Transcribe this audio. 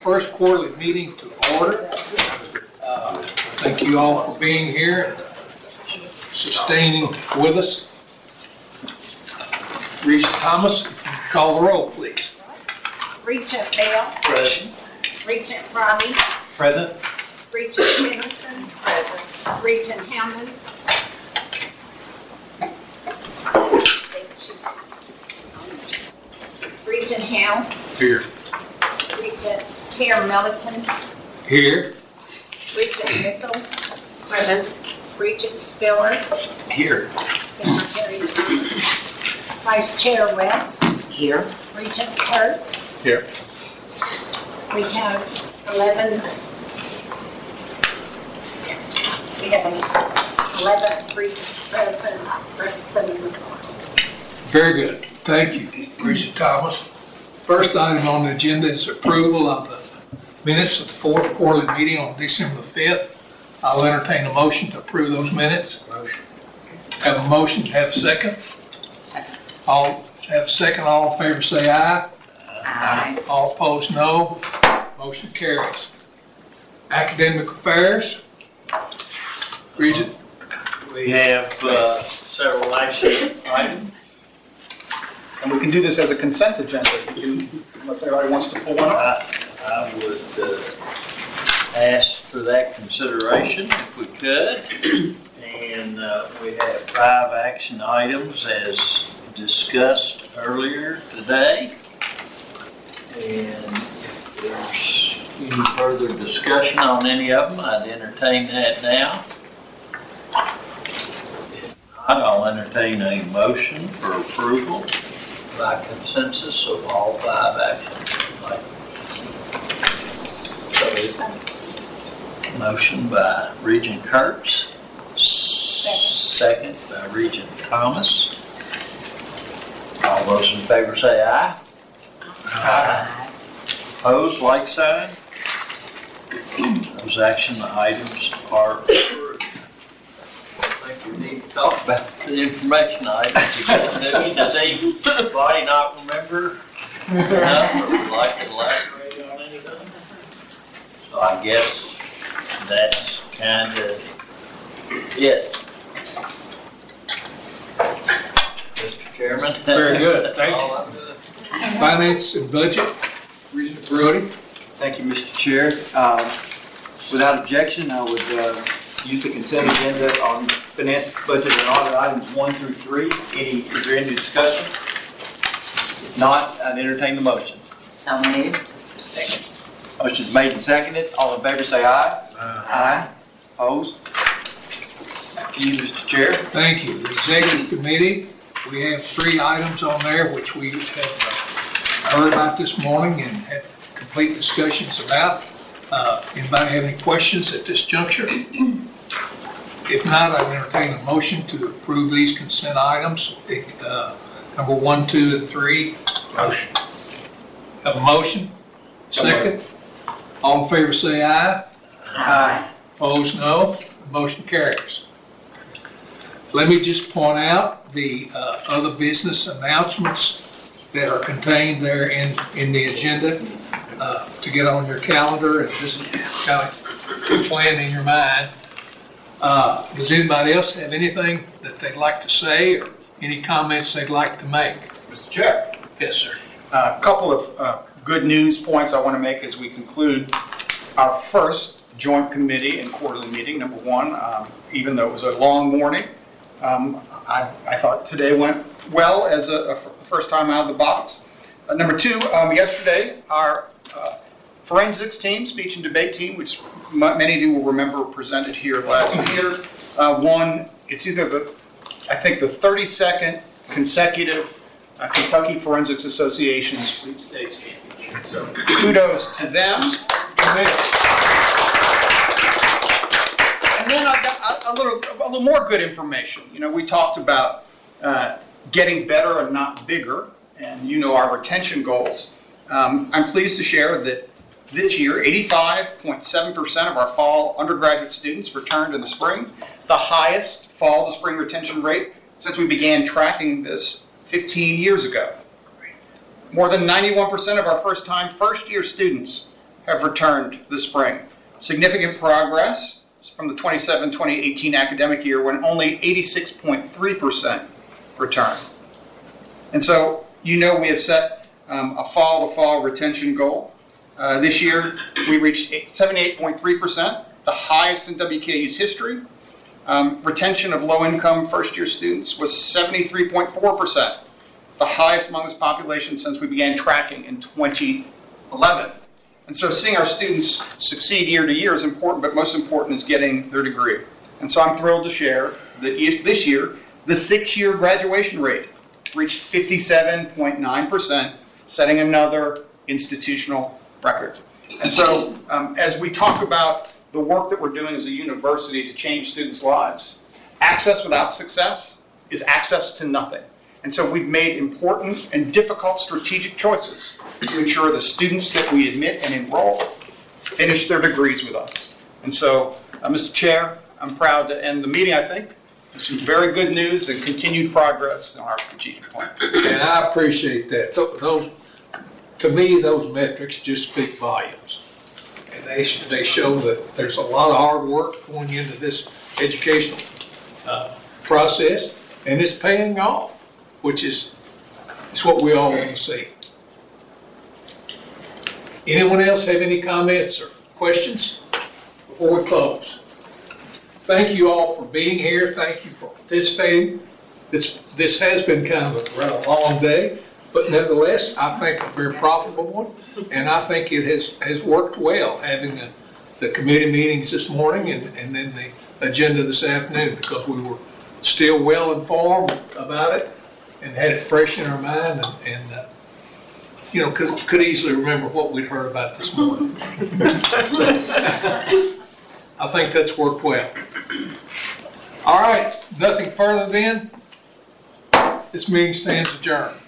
first quarterly meeting to order. Thank you all for being here and sustaining with us. Regent Thomas, call the roll, please. Regent Bell. Present. Regent Robbie. Present. Regent Dennison. Present. Regent Hammonds. Regent Howe. Here. Regent Tara Milliken. Here. Regent Nichols. Present. Regent Spiller. Here. Secretary Thomas. Vice Chair West. Here. Regent Kurtz. Here. We have 11 regents present representing the court. Very good. Thank you, Regent Thomas. First item on the agenda is approval of the minutes of the fourth quarterly meeting on December 5th. I'll entertain a motion to approve those minutes. Motion. Have a motion, have a second? Second. All have a second, all in favor say aye. Aye. All opposed, no. Motion carries. Academic affairs. Regent? We have several action items. And we can do this as a consent agenda, unless everybody wants to pull one up. I would ask for that consideration if we could. And we have 5 action items as discussed earlier today. And if there's any further discussion on any of them, I'd entertain that now. If not, I'll entertain a motion for approval by consensus of all 5 action items. Motion by Regent Kurtz, second by Regent Thomas. All those in favor say aye. Aye. Opposed, like sign. Those action items are approved. I think we need to talk about the information items. Does anybody not remember enough or would like to elaborate on anything? So I guess that's kind of it. Mr. Chairman. Very good. That's Thank all you. I'm doing. Finance and budget. Regent Brody. Thank you, Mr. Chair. Without objection, I would use the consent agenda on finance, budget, and audit items 1 through 3. Is there any discussion? If not, I'd entertain the motion. So moved. Second. Motion's made and seconded. All in favor say aye. Aye. Opposed? Back to you, Mr. Chair. Thank you. The executive committee, we have 3 items on there which we have heard about this morning and had complete discussions about. Anybody have any questions at this juncture? If not, I entertain a motion to approve these consent items, number 1, 2, and 3. Motion. Have a motion? Second. All in favor say aye. Aye. Opposed, no. The motion carries. Let me just point out the other business announcements that are contained there in the agenda to get on your calendar and just kind of plan in your mind. Does anybody else have anything that they'd like to say or any comments they'd like to make? Mr. Chair. Yes, sir. A couple of good news points I want to make as we conclude our first joint committee and quarterly meeting. Number 1, even though it was a long morning, I thought today went well as a first time out of the box. Number 2, yesterday our forensics team, speech and debate team, which many of you will remember presented here last year, won, it's either the 32nd consecutive Kentucky Forensics Association Sweepstakes Championship. So kudos to them. And then I got a little more good information. You know, we talked about getting better and not bigger, and you know our retention goals. I'm pleased to share that this year, 85.7% of our fall undergraduate students returned in the spring, the highest fall to spring retention rate since we began tracking this 15 years ago. More than 91% of our first-year students have returned this spring. Significant progress from the 2018 academic year when only 86.3% returned. And so, we have set a fall-to-fall retention goal. This year, we reached 78.3%, the highest in WKU's history. Retention of low-income first-year students was 73.4%, the highest among this population since we began tracking in 2011. And so seeing our students succeed year to year is important, but most important is getting their degree. And so I'm thrilled to share that this year, the 6-year graduation rate reached 57.9%, setting another institutional record. And so as we talk about the work that we're doing as a university to change students' lives, access without success is access to nothing. And so we've made important and difficult strategic choices to ensure the students that we admit and enroll finish their degrees with us. And so, Mr. Chair, I'm proud to end the meeting, I think, with some very good news and continued progress on our strategic plan. And I appreciate that. So to me, those metrics just speak volumes. And they show that there's a lot of hard work going into this educational process, and it's paying off, which is what we all want to see. Anyone else have any comments or questions before we close? Thank you all for being here. Thank you for participating. This has been kind of a rather long day, but nevertheless, I think a very profitable one, and I think it has worked well, having the committee meetings this morning and then the agenda this afternoon, because we were still well informed about it and had it fresh in our mind and could easily remember what we'd heard about this morning. So, I think that's worked well. All right, nothing further then. This meeting stands adjourned.